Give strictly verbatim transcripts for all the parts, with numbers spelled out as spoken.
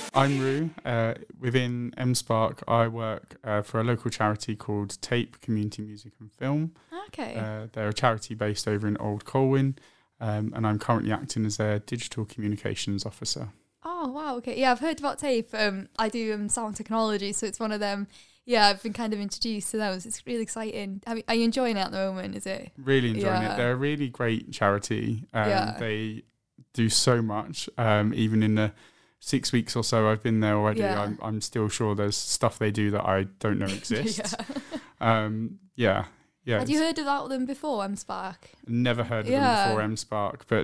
I'm Rue. Uh, within M Spark, I work uh, for a local charity called Tape Community Music and Film. Okay. Uh, they're a charity based over in Old Colwyn, um, and I'm currently acting as their digital communications officer. Oh, wow. Okay. Yeah, I've heard about Tape. Um, I do um, sound technology, so it's one of them. Yeah, I've been kind of introduced to those. It's really exciting. Are you, are you enjoying it at the moment, is it? Really enjoying Yeah. it. They're a really great charity. Um, Yeah. They do so much. Um, even in the six weeks or so I've been there already, Yeah. I'm, I'm still sure there's stuff they do that I don't know exists. yeah. um, yeah. Yeah. Had you heard about them before, M Spark? Never heard of Yeah. them before M Spark, but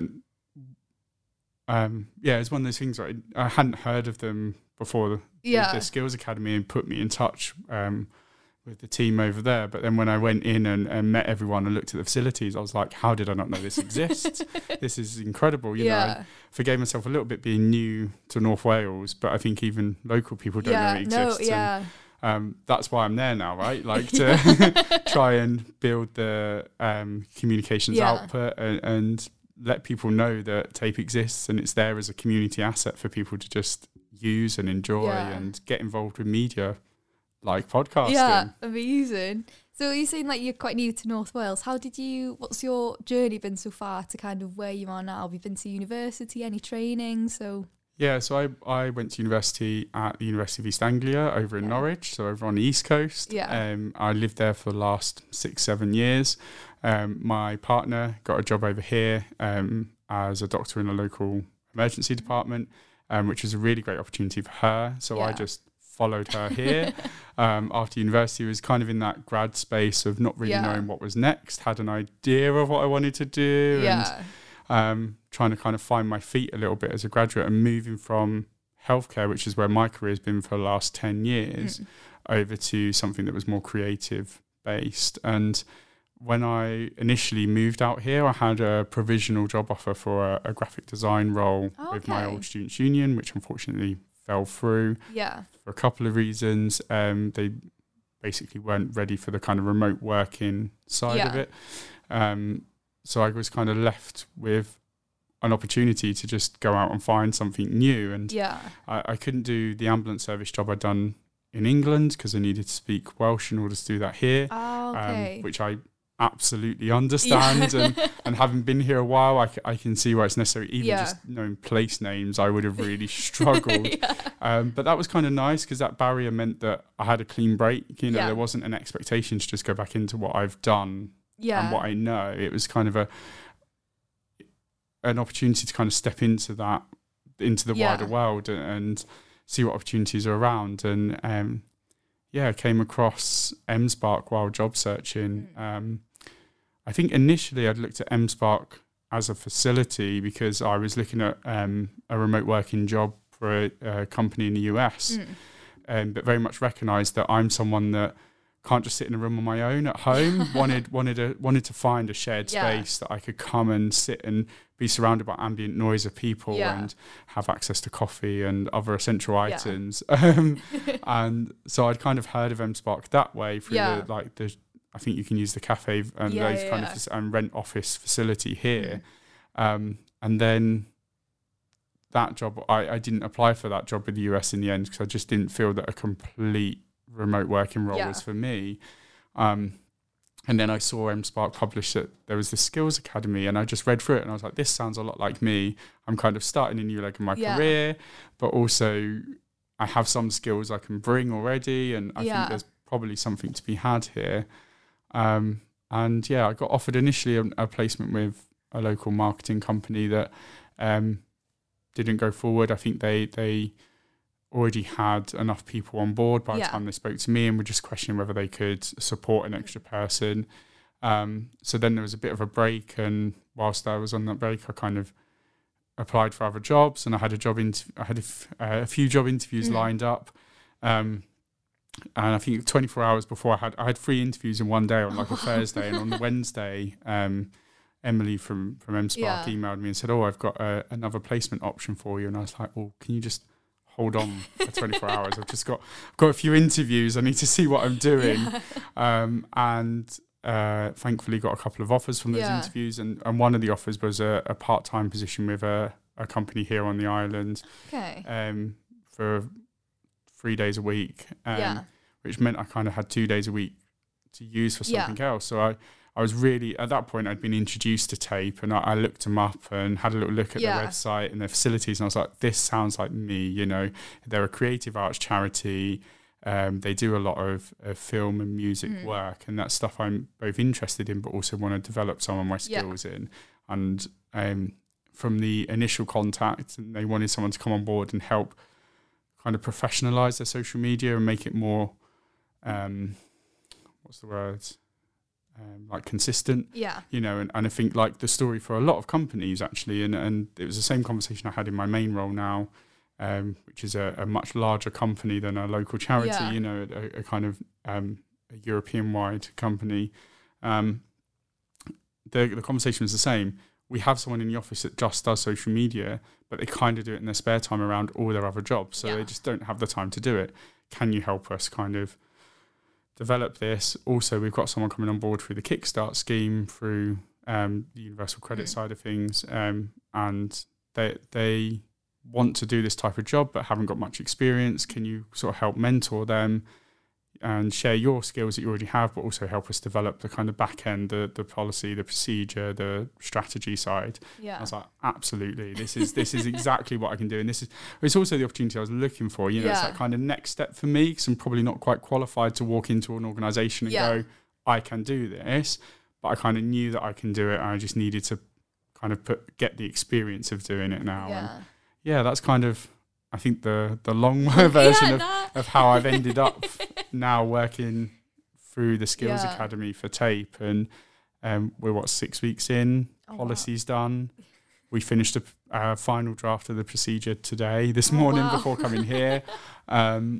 um, yeah, it's one of those things where I, I hadn't heard of them before the, Yeah. the Skills Academy and put me in touch um, with the team over there. But then when I went in and, and met everyone and looked at the facilities, I was like, how did I not know this exists? This is incredible. You know, yeah. I forgave myself a little bit being new to North Wales, but I think even local people don't yeah. know it No, exists. yeah. And, um, that's why I'm there now, right? Like to try and build the um, communications Yeah. output and, and let people know that Tape exists and it's there as a community asset for people to just use and enjoy Yeah. and get involved with media like podcasting. Yeah, amazing. So you're saying like you're quite new to North Wales. How did you, what's your journey been so far to kind of where you are now? Have you been to university, any training? So Yeah, so I, I went to university at the University of East Anglia over in Yeah. Norwich, so over on the East Coast. Yeah. Um, I lived there for the last six, seven years. Um, my partner got a job over here um, as a doctor in a local emergency department, um, which was a really great opportunity for her. So I Yeah. just followed her here. um, after university, was kind of in that grad space of not really Yeah. knowing what was next, had an idea of what I wanted to do. yeah. Um, trying to kind of find my feet a little bit as a graduate and moving from healthcare, which is where my career has been for the last ten years, Mm. over to something that was more creative based. And when I initially moved out here, I had a provisional job offer for a, a graphic design role Oh, with my okay. old Students' Union, which unfortunately fell through Yeah. for a couple of reasons. Um, they basically weren't ready for the kind of remote working side of Yeah. it. Um, so I was kind of left with an opportunity to just go out and find something new. And Yeah. I, I couldn't do the ambulance service job I'd done in England because I needed to speak Welsh in order to do that here, Oh, okay. um, which I absolutely understand. Yeah. and, and having been here a while, I, c- I can see why it's necessary. Even Yeah. just knowing place names, I would have really struggled. yeah. Um, but that was kind of nice because that barrier meant that I had a clean break. You know, Yeah. there wasn't an expectation to just go back into what I've done Yeah. and what I know. It was kind of a an opportunity to kind of step into that, into the Yeah. wider world and, and see what opportunities are around. And um, yeah, I came across M Spark while job searching. Mm. Um, I think initially I'd looked at M Spark as a facility because I was looking at um, a remote working job for a, a company in the U S, Mm. um, but very much recognised that I'm someone that can't just sit in a room on my own at home. wanted wanted a, wanted to find a shared Yeah. space that I could come and sit and be surrounded by ambient noise of people Yeah. and have access to coffee and other essential Yeah. items. Um, and so I'd kind of heard of M Spark that way through Yeah. the like the. I think you can use the cafe and Yeah, those yeah, kind yeah. of fac- and rent office facility here. Mm. Um, and then that job, I, I didn't apply for that job with the U S in the end because I just didn't feel that a complete remote working role Yeah. was for me. Um, and then I saw M Spark publish that there was the Skills Academy, and I just read through it and I was like, this sounds a lot like me. I'm kind of starting a new leg in my Yeah. career, but also I have some skills I can bring already, and I Yeah. think there's probably something to be had here. Um, and yeah, I got offered initially a, a placement with a local marketing company that um, didn't go forward. I think they they already had enough people on board by Yeah. the time they spoke to me and were just questioning whether they could support an extra person. Um, so then there was a bit of a break, and whilst I was on that break, I kind of applied for other jobs, and I had a job inter- I had a, f- uh, a few job interviews Mm. lined up. Um, and I think twenty-four hours before I had I had three interviews in one day on like a Thursday, and on the Wednesday, um, Emily from from M Spark Yeah. emailed me and said, "Oh, I've got a, another placement option for you." And I was like, "Well, can you just hold on for twenty-four hours? I've just got I've got a few interviews. I need to see what I'm doing." Yeah. Um, and uh, thankfully got a couple of offers from those Yeah. interviews, and, and one of the offers was a, a part-time position with a, a company here on the island. Okay. Um, for three days a week, um, yeah. which meant I kind of had two days a week to use for something yeah. else. So I, I was really, at that point, I'd been introduced to TAPE, and I, I looked them up and had a little look at yeah. their website and their facilities, and I was like, this sounds like me, you know. They're a creative arts charity. Um, they do a lot of, of film and music mm. work, and that's stuff I'm both interested in, but also want to develop some of my skills yeah. in. And um, from the initial contact, they wanted someone to come on board and help kind of professionalize their social media and make it more, um, what's the word? Um, like consistent, yeah, you know, and, and I think like the story for a lot of companies actually, and, and it was the same conversation I had in my main role now, um, which is a, a much larger company than a local charity, yeah. you know, a, a kind of um, a European-wide company. Um, the the conversation was the same. We have someone in the office that just does social media, but they kind of do it in their spare time around all their other jobs, so yeah. they just don't have the time to do it. Can you help us kind of develop this? Also, we've got someone coming on board through the Kickstart scheme, through um, the universal credit mm. side of things, um, and they they want to do this type of job but haven't got much experience. Can you sort of help mentor them and share your skills that you already have, but also help us develop the kind of back end, the the policy, the procedure, the strategy side? Yeah. I was like, absolutely, this is this is exactly what I can do, and this is it's also the opportunity I was looking for. You know, yeah. it's that kind of next step for me, because I'm probably not quite qualified to walk into an organisation and yeah. go, I can do this, but I kind of knew that I can do it, and I just needed to kind of put get the experience of doing it now. Yeah, and yeah, that's kind of, I think, the the long version yeah, of, nah. of how I've ended up now working through the Skills yeah. Academy for TAPE. And um, we're, what, six weeks in, oh, policy's wow. done. We finished a uh, final draft of the procedure today, this oh, morning wow. before coming here. Um,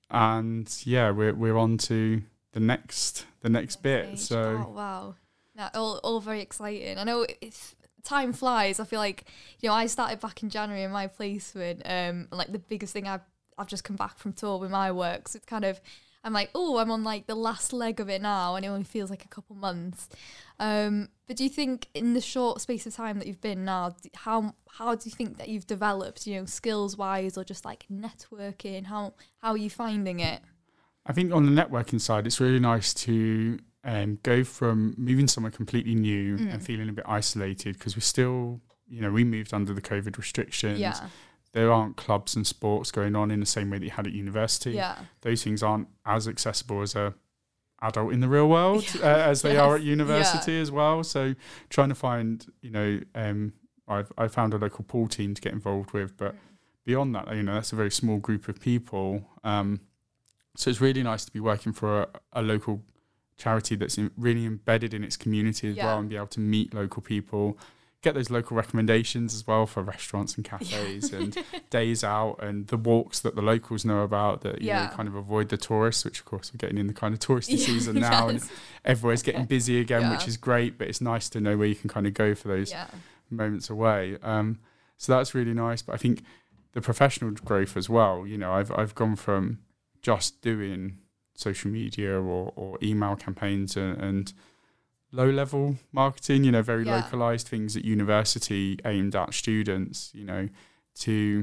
and yeah, we're we're on to the next the next bit. So oh, wow. No, all, all very exciting. I know it's, time flies. I feel like, you know, I started back in January in my placement, um, and like the biggest thing I've I've just come back from tour with my work, so it's kind of, I'm like, oh, I'm on like the last leg of it now, and it only feels like a couple months. Um, but do you think in the short space of time that you've been now, how how do you think that you've developed, you know, skills wise, or just like networking? How how are you finding it? I think on the networking side, it's really nice to um, go from moving somewhere completely new mm. and feeling a bit isolated, because we're still, you know, we moved under the COVID restrictions. Yeah. There aren't clubs and sports going on in the same way that you had at university. Yeah. Those things aren't as accessible as a adult in the real world yeah. uh, as they yes. are at university yeah. as well. So trying to find, you know, um, I've I found a local pool team to get involved with, but mm. beyond that, you know, that's a very small group of people. Um, so it's really nice to be working for a, a local charity that's in, really embedded in its community as yeah. well, and be able to meet local people, get those local recommendations as well for restaurants and cafes yeah. and days out, and the walks that the locals know about that, you yeah. know, kind of avoid the tourists, which of course we're getting in the kind of touristy yeah, season now, yes. and everywhere's getting busy again, yeah. which is great, but it's nice to know where you can kind of go for those yeah. moments away. Um, so that's really nice. But I think the professional growth as well, you know, I've I've gone from just doing social media or, or email campaigns and, and low-level marketing, you know, very yeah. localized things at university aimed at students, you know, to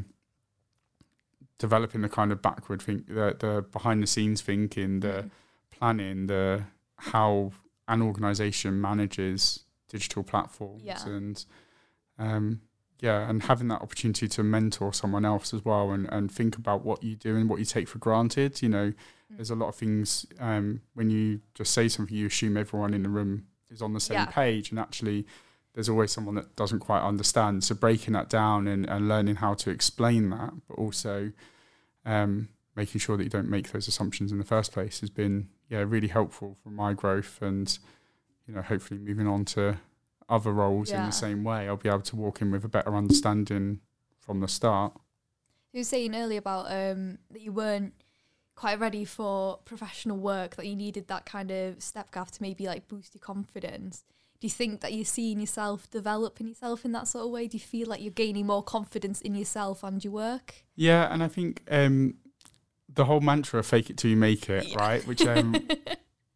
developing the kind of backward think, the, the behind-the-scenes thinking, the mm. planning, the how an organization manages digital platforms, yeah. and um, yeah, and having that opportunity to mentor someone else as well, and, and think about what you do and what you take for granted. You know, mm. there's a lot of things um, when you just say something, you assume everyone in the room is on the same yeah. page, and actually there's always someone that doesn't quite understand. So breaking that down and, and learning how to explain that, but also um, making sure that you don't make those assumptions in the first place has been yeah really helpful for my growth, and you know, hopefully moving on to other roles yeah. in the same way, I'll be able to walk in with a better understanding from the start. You were saying earlier about um, that you weren't quite ready for professional work, that you needed that kind of stepgap to maybe like boost your confidence. Do you think that you're seeing yourself developing yourself in that sort of way? Do you feel like you're gaining more confidence in yourself and your work? Yeah, and I think um, the whole mantra, fake it till you make it, yeah. right? Which um,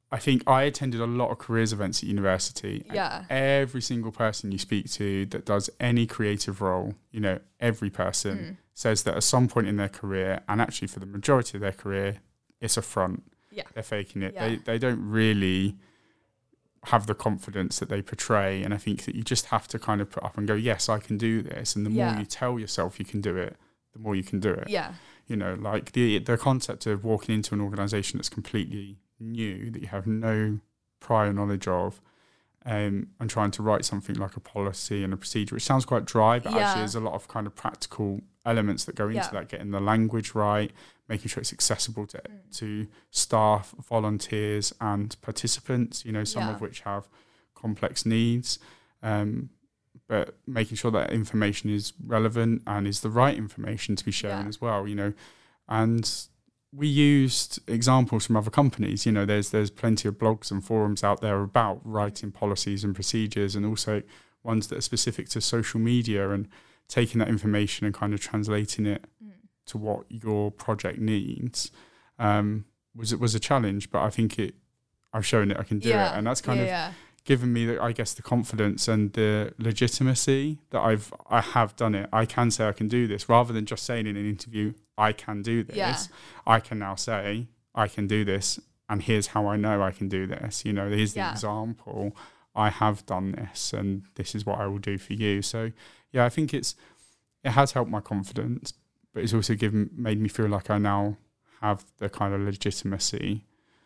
I think I attended a lot of careers events at university. Yeah. Every single person you speak to that does any creative role, you know, every person mm. says that at some point in their career, and actually for the majority of their career, it's a front. Yeah. They're faking it. Yeah. They they don't really have the confidence that they portray. And I think that you just have to kind of put up and go, yes, I can do this. And the yeah. more you tell yourself you can do it, the more you can do it. Yeah. You know, like the the concept of walking into an organisation that's completely new, that you have no prior knowledge of, um, and trying to write something like a policy and a procedure, which sounds quite dry, but yeah. actually there's a lot of kind of practical elements that go into yeah. that, getting the language right, making sure it's accessible to mm. to staff, volunteers and participants, you know, some yeah. of which have complex needs, um, but making sure that information is relevant and is the right information to be shown yeah. as well, you know. And we used examples from other companies, you know, there's there's plenty of blogs and forums out there about writing policies and procedures, and also ones that are specific to social media, and taking that information and kind of translating it mm. to what your project needs um, was it was a challenge, but I think it I've shown it I can do yeah. it, and that's kind yeah, of yeah. given me, the, I guess, the confidence and the legitimacy that I've I have done it. I can say I can do this, rather than just saying in an interview I can do this. Yeah. I can now say I can do this, and here's how I know I can do this. You know, here's the yeah. example. I have done this, and this is what I will do for you. So, yeah, I think it's it has helped my confidence, but it's also given made me feel like I now have the kind of legitimacy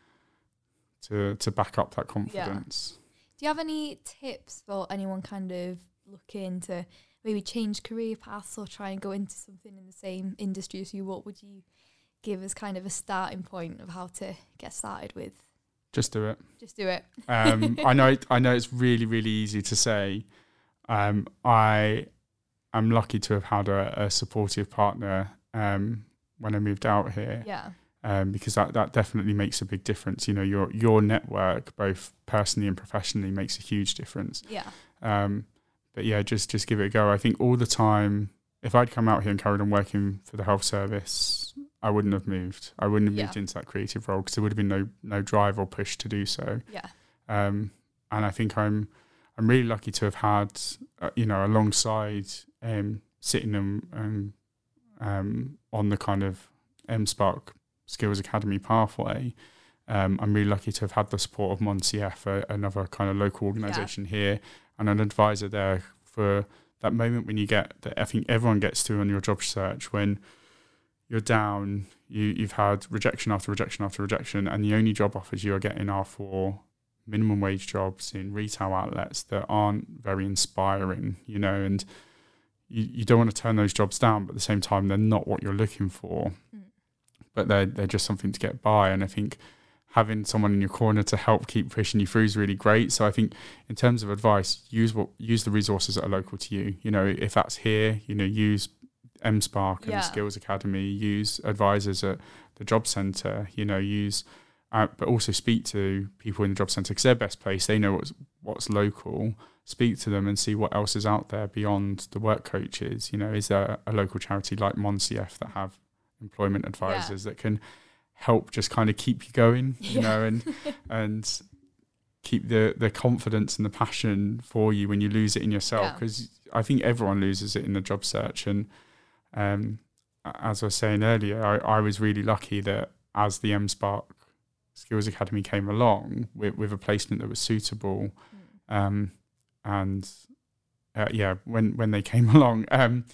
to to back up that confidence. Yeah. Do you have any tips for anyone kind of looking to maybe change career paths or try and go into something in the same industry as you? What would you give as kind of a starting point of how to get started with? Just do it. Just do it. um, I know. I know it's really, really easy to say. Um, I am lucky to have had a, a supportive partner um, when I moved out here. Yeah. Um, because that, that definitely makes a big difference. You know, your your network, both personally and professionally, makes a huge difference. Yeah. Um, but yeah, just just give it a go. I think all the time, if I'd come out here and carried on working for the health service, I wouldn't have moved. I wouldn't have yeah. moved into that creative role, because there would have been no no drive or push to do so. Yeah. Um, and I think I'm I'm really lucky to have had, uh, you know, alongside um, sitting and, and um, on the kind of M Spark Skills Academy pathway. Um, I'm really lucky to have had the support of Monsief, a, another kind of local organisation yeah. here, and an advisor there for that moment when you get that. I think everyone gets to on your job search, when you're down, you, you've had rejection after rejection after rejection, and the only job offers you are getting are for minimum wage jobs in retail outlets that aren't very inspiring, you know, and you, you don't want to turn those jobs down, but at the same time, they're not what you're looking for. Mm. But they're, they're just something to get by. And I think having someone in your corner to help keep pushing you through is really great. So I think in terms of advice, use what use the resources that are local to you. You know, if that's here, you know, use M Spark and yeah. the Skills Academy, use advisors at the job centre, you know, use, uh, but also speak to people in the job centre, because they're best placed. They know what's, what's local. Speak to them and see what else is out there beyond the work coaches. You know, is there a local charity like Monsief that have employment advisors yeah. that can help just kind of keep you going, you yeah. know, and and keep the the confidence and the passion for you when you lose it in yourself, because yeah. I think everyone loses it in the job search. And um, as I was saying earlier, I, I was really lucky that as the M Spark Skills Academy came along with, with a placement that was suitable, mm. um, and uh, yeah, when when they came along, um,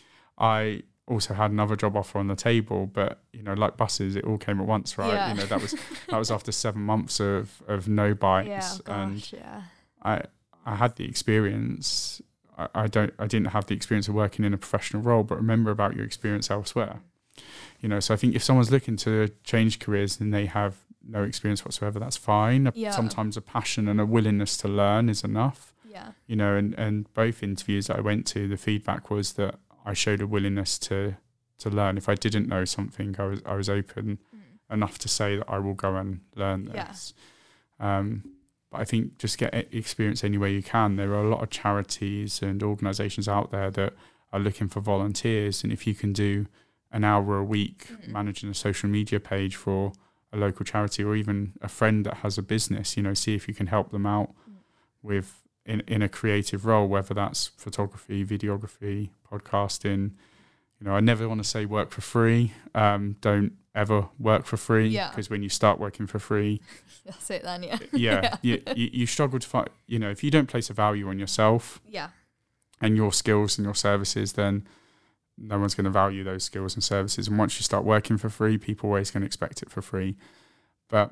I also had another job offer on the table, but you know, like buses, it all came at once, right? Yeah. You know, that was that was after seven months of, of no bites, yeah, oh gosh, and yeah. I I had the experience. I, I don't I didn't have the experience of working in a professional role, but remember about your experience elsewhere. You know, so I think if someone's looking to change careers and they have no experience whatsoever, that's fine. Yeah. Sometimes a passion and a willingness to learn is enough. Yeah. You know, and, and both interviews that I went to, the feedback was that I showed a willingness to to learn. If I didn't know something, I was I was open mm. enough to say that I will go and learn this. Yeah. Um, but I think just get experience any way you can. There are a lot of charities and organisations out there that are looking for volunteers, and if you can do an hour a week mm. managing a social media page for a local charity or even a friend that has a business, you know, see if you can help them out mm. with in, in a creative role, whether that's photography, videography, podcasting. You know, I never want to say work for free. Um, don't ever work for free because yeah. when you start working for free, that's it then, yeah. yeah, yeah. You, you, you struggle to find, you know, if you don't place a value on yourself yeah. and your skills and your services, then no one's going to value those skills and services. And once you start working for free, people are always going to expect it for free. But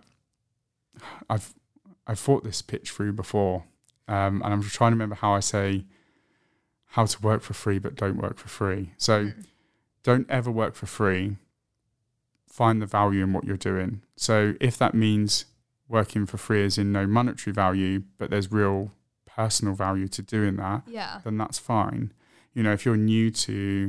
I've I've thought this pitch through before, um, and I'm trying to remember how I say how to work for free, but don't work for free. So mm. don't ever work for free. Find the value in what you're doing. So if that means working for free as in no monetary value, but there's real personal value to doing that, yeah. then that's fine. You know, if you're new to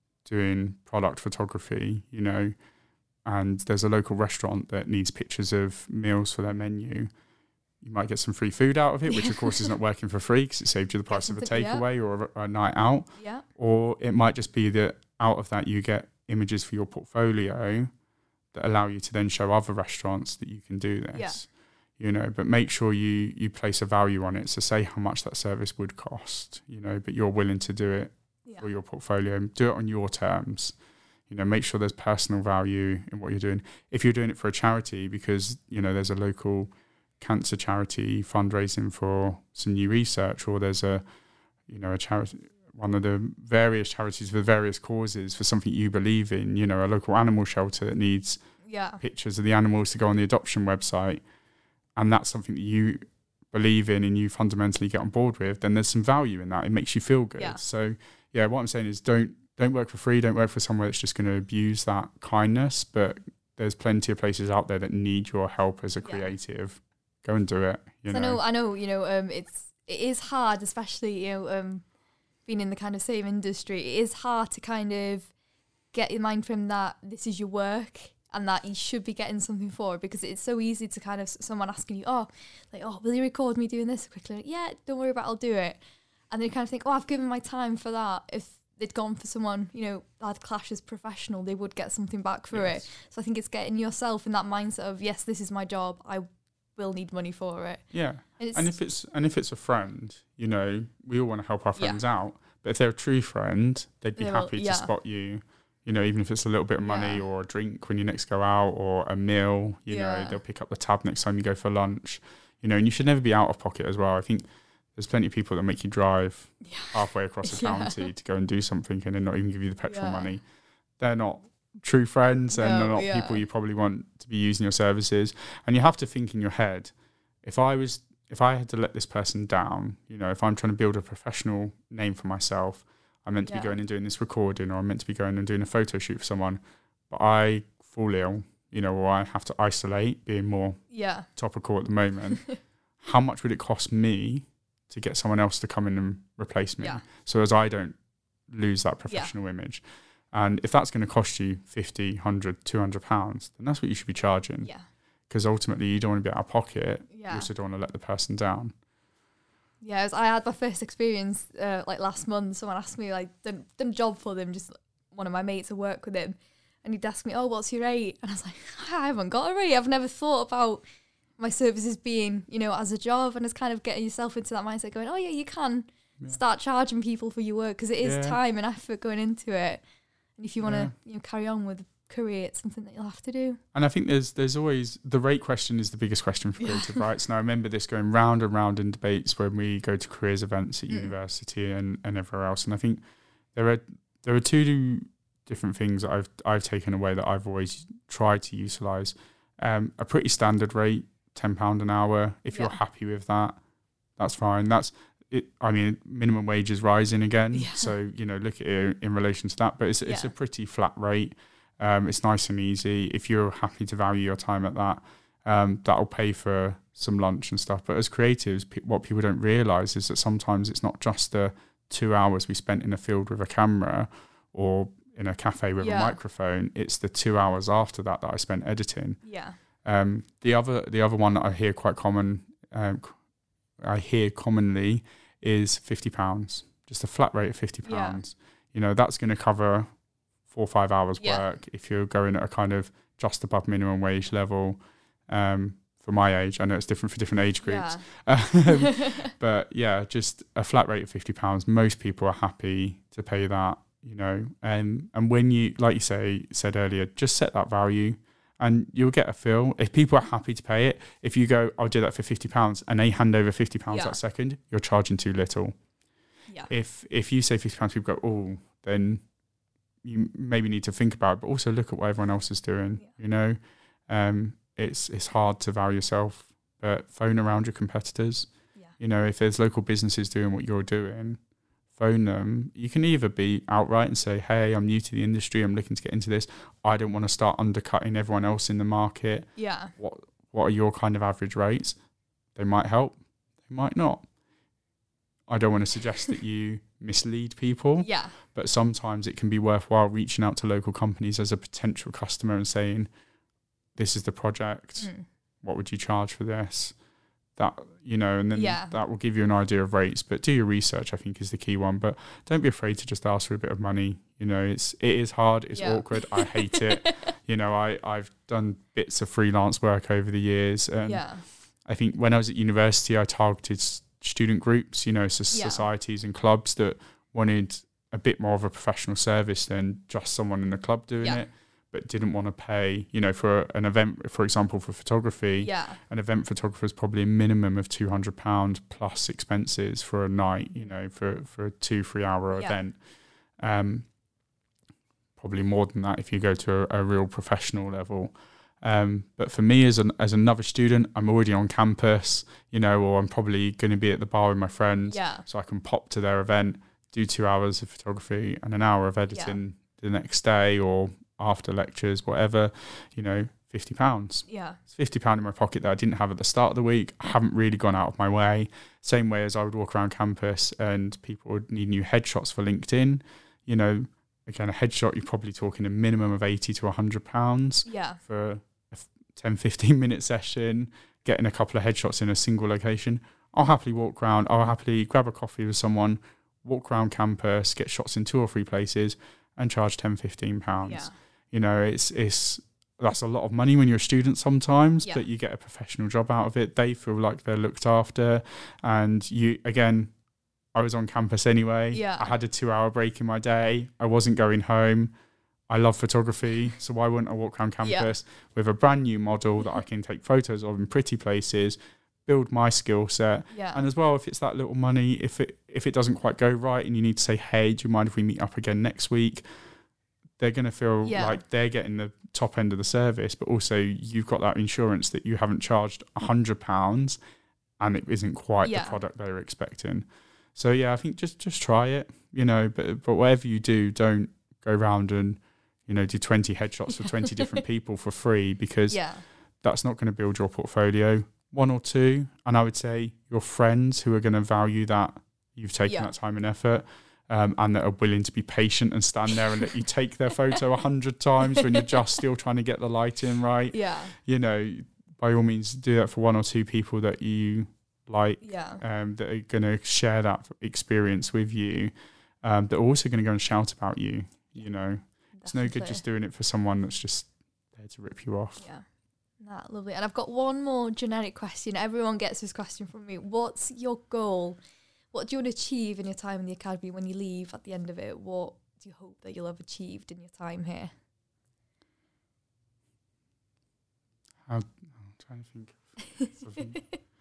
doing product photography, you know, and there's a local restaurant that needs pictures of meals for their menu, you might get some free food out of it, which of course is not working for free because it saved you the price of a takeaway yeah. or a, a night out. Yeah. Or it might just be that out of that you get images for your portfolio that allow you to then show other restaurants that you can do this. Yeah. You know, but make sure you you place a value on it. So say how much that service would cost, you know, but you're willing to do it yeah. for your portfolio. Do it on your terms. You know, make sure there's personal value in what you're doing. If you're doing it for a charity because, you know, there's a local cancer charity fundraising for some new research, or there's a, you know, a charity, one of the various charities for various causes for something you believe in, you know, a local animal shelter that needs yeah. pictures of the animals to go on the adoption website, and that's something that you believe in and you fundamentally get on board with, then there's some value in that. It makes you feel good. Yeah. So, yeah, what I'm saying is don't don't work for free, don't work for somewhere that's just going to abuse that kindness, but there's plenty of places out there that need your help as a creative. Yeah. Go and do it. You so know? I know, I know, you know, um, it's, it is hard, especially, you know, um, being in the kind of same industry, it is hard to kind of get your mind from that this is your work and that you should be getting something for it, because it's so easy to kind of someone asking you, oh, like, oh, will you record me doing this quickly? Like, yeah, don't worry about it, I'll do it. And then you kind of think, oh, I've given my time for that. If they'd gone for someone, you know, that clashes professional, they would get something back for yes. it. So I think it's getting yourself in that mindset of, yes, this is my job, I will need money for it. Yeah. And, and if it's and if it's a friend, you know, we all want to help our friends yeah. out. But if they're a true friend, they'd be they happy will, yeah. to spot you, you know, even if it's a little bit of money yeah. or a drink when you next go out or a meal, you yeah. know, they'll pick up the tab next time you go for lunch, you know, and you should never be out of pocket as well. I think there's plenty of people that make you drive yeah. halfway across the yeah. county to go and do something and then not even give you the petrol yeah. money. They're not true friends and no, they're not yeah. people you probably want to be using your services. And you have to think in your head, if I was, if I had to let this person down, you know, if I'm trying to build a professional name for myself, I'm meant to yeah. be going and doing this recording, or I'm meant to be going and doing a photo shoot for someone, but I fall ill, you know, or I have to isolate, being more yeah. topical at the moment, how much would it cost me to get someone else to come in and replace me? Yeah. So as I don't lose that professional yeah. image. And if that's going to cost you fifty, one hundred, two hundred pounds, then that's what you should be charging. Yeah. Because ultimately you don't want to be out of pocket. Yeah. You also don't want to let the person down. Yeah, it was, I had my first experience uh, like last month. Someone asked me, like, done, done a job for them, just one of my mates to work with him. And he'd ask me, oh, what's your rate? And I was like, I haven't got a rate. I've never thought about my services being, you know, as a job. And it's kind of getting yourself into that mindset going, oh, yeah, you can yeah. start charging people for your work because it is yeah. time and effort going into it. And if you want to yeah. you know, carry on with a career, it's something that you'll have to do. And I think there's there's always, the rate question is the biggest question for creative, yeah. right? So now I remember this going round and round in debates when we go to careers events at mm. university and, and everywhere else. And I think there are there are two different things that I've I've taken away that I've always tried to utilise. Um, a pretty standard rate, ten pounds an hour. If yeah. you're happy with that, that's fine. That's it. I mean, minimum wage is rising again. Yeah. So, you know, look at it in relation to that. But it's, it's yeah. a pretty flat rate. Um, it's nice and easy. If you're happy to value your time at that, um, that'll pay for some lunch and stuff. But as creatives, pe- what people don't realise is that sometimes it's not just the two hours we spent in a field with a camera or in a cafe with yeah. a microphone. It's the two hours after that that I spent editing. Yeah. Um, the other the other one that I hear quite common, um, I hear commonly is fifty pounds. Just a flat rate of fifty pounds. Yeah. You know, that's going to cover four or five hours yeah. work if you're going at a kind of just above minimum wage level. Um, for my age, I know it's different for different age groups. Yeah. Um, but yeah, just a flat rate of fifty pounds. Most people are happy to pay that, you know. And and when you, like you say said earlier, just set that value, and you'll get a feel. If people are happy to pay it, if you go, I'll do that for fifty pounds, and they hand over fifty pounds Yeah. that second, you're charging too little. Yeah. If if you say fifty pounds, people go, oh, then you maybe need to think about it, but also look at what everyone else is doing. Yeah. You know, um, it's it's hard to value yourself, but phone around your competitors. Yeah. You know, if there's local businesses doing what you're doing, phone them. You can either be outright and say, hey, I'm new to the industry, I'm looking to get into this. I don't want to start undercutting everyone else in the market. Yeah. What what are your kind of average rates? They might help, they might not. I don't want to suggest that you mislead people, Yeah. but sometimes it can be worthwhile reaching out to local companies as a potential customer and saying, this is the project, Mm. what would you charge for this? That, you know, and then Yeah. that will give you an idea of rates. But do your research, I think, is the key one. But don't be afraid to just ask for a bit of money. You know, it's it is hard, it's Yeah. awkward. I hate it. You know, I I've done bits of freelance work over the years, and Yeah. I think when I was at university, I targeted s- student groups, you know, so Yeah. societies and clubs that wanted a bit more of a professional service than just someone in the club doing Yeah. it, but didn't want to pay, you know, for an event, for example, for photography. Yeah. An event photographer is probably a minimum of two hundred pounds plus expenses for a night, you know, for, for a two, three hour Yeah. event. Um, probably more than that if you go to a, a real professional level. Um, but for me as an as another student, I'm already on campus, you know, or I'm probably going to be at the bar with my friends, Yeah. so I can pop to their event, do two hours of photography and an hour of editing the next day or after lectures, whatever, you know, fifty pounds. Yeah. It's fifty pounds in my pocket that I didn't have at the start of the week. I haven't really gone out of my way. Same way as I would walk around campus and people would need new headshots for LinkedIn. You know, again, a headshot, you're probably talking a minimum of eighty to one hundred pounds Yeah. for a ten, fifteen minute session, getting a couple of headshots in a single location. I'll happily walk around. I'll happily grab a coffee with someone, walk around campus, get shots in two or three places and charge ten, fifteen pounds. Yeah. You know, it's it's that's a lot of money when you're a student sometimes, Yeah. but you get a professional job out of it. They feel like they're looked after. And you, again, I was on campus anyway. Yeah. I had a two hour break in my day. I wasn't going home. I love photography, so why wouldn't I walk around campus Yeah. with a brand new model that I can take photos of in pretty places, build my skill set. Yeah. And as well, if it's that little money, if it if it doesn't quite go right and you need to say, hey, do you mind if we meet up again next week? They're going to feel Yeah. like they're getting the top end of the service, but also you've got that insurance that you haven't charged one hundred pounds and it isn't quite Yeah. the product they were expecting. So, yeah, I think just, just try it, you know, but, but whatever you do, don't go around and, you know, do twenty headshots for twenty different people for free, because Yeah. that's not going to build your portfolio. One or two, and I would say your friends who are going to value that you've taken Yeah. that time and effort, um, and that are willing to be patient and stand there and let you take their photo a hundred times when you're just still trying to get the lighting right. Yeah. You know, by all means, do that for one or two people that you like, Yeah. um, that are going to share that experience with you, um, that are also going to go and shout about you. You know, it's no good Definitely. just doing it for someone that's just there to rip you off. Yeah. Nah, lovely. And I've got one more generic question. Everyone gets this question from me. What's your goal? What do you want to achieve in your time in the academy when you leave at the end of it? What do you hope that you'll have achieved in your time here? How, I'm trying to think of something.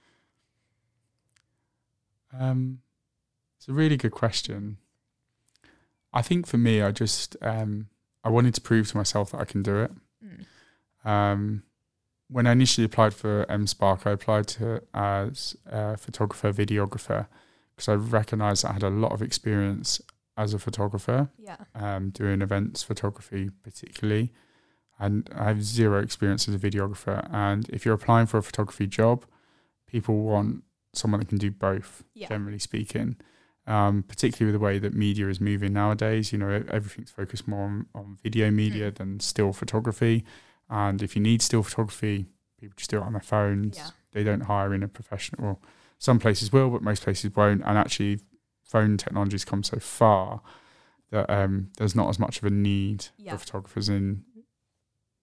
um, it's a really good question. I think for me, I just um, I wanted to prove to myself that I can do it. Mm. Um, when I initially applied for M Spark, I applied to as a photographer, videographer, because I recognised I had a lot of experience as a photographer, Yeah. um, doing events photography particularly, and I have zero experience as a videographer. And if you're applying for a photography job, people want someone that can do both, Yeah. generally speaking. Um, particularly with the way that media is moving nowadays, you know, e- everything's focused more on, on video media Mm. than still photography. And if you need still photography, people just do it on their phones. Yeah. They don't hire in a professional. Well, some places will, but most places won't. And actually, phone technology's come so far that um, there's not as much of a need Yeah. for photographers in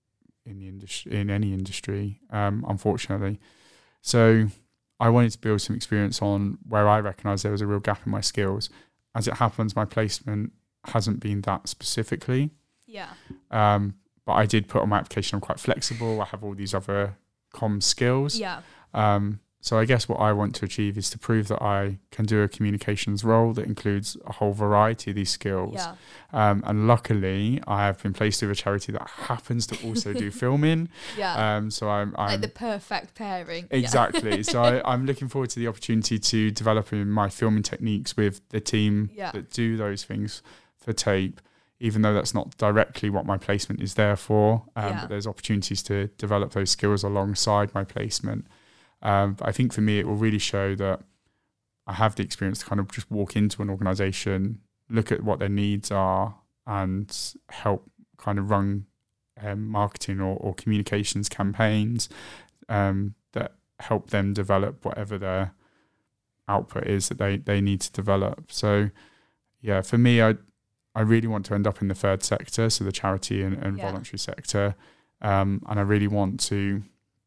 in the industry, in any industry, um, unfortunately. So I wanted to build some experience on where I recognised there was a real gap in my skills. As it happens, my placement hasn't been that specifically. Yeah. Um, but I did put on my application, I'm quite flexible. I have all these other comm skills. Yeah. Um, so I guess what I want to achieve is to prove that I can do a communications role that includes a whole variety of these skills. Yeah. Um, and luckily, I have been placed with a charity that happens to also do filming. Yeah. Um, so I'm, I'm like the perfect pairing. exactly. Yeah. So I, I'm looking forward to the opportunity to develop in my filming techniques with the team Yeah. that do those things for tape, even though that's not directly what my placement is there for. Um, Yeah. But there's opportunities to develop those skills alongside my placement. Um, but I think for me, it will really show that I have the experience to kind of just walk into an organisation, look at what their needs are, and help kind of run um, marketing or, or communications campaigns um, that help them develop whatever their output is that they, they need to develop. So, yeah, for me, I I really want to end up in the third sector, so the charity and, and Yeah. voluntary sector, um, and I really want to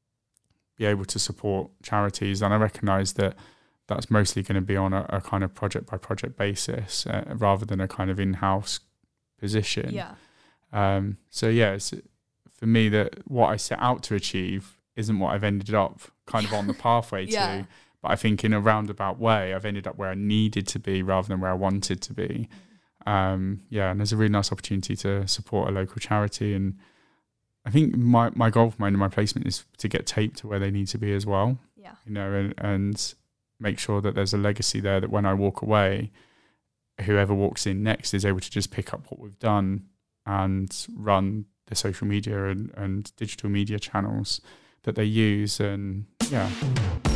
be able to support charities, and I recognise that that's mostly going to be on a, a kind of project by project basis uh, rather than a kind of in-house position. Yeah. Um, so yeah, it's, for me, that what I set out to achieve isn't what I've ended up kind of on the pathway Yeah. to, but I think in a roundabout way, I've ended up where I needed to be rather than where I wanted to be. Um, yeah, and there's a really nice opportunity to support a local charity, and I think my, my goal for my, my placement is to get tape to where they need to be as well. Yeah. You know, and, and make sure that there's a legacy there that when I walk away, whoever walks in next is able to just pick up what we've done and run the social media and, and digital media channels that they use. And yeah.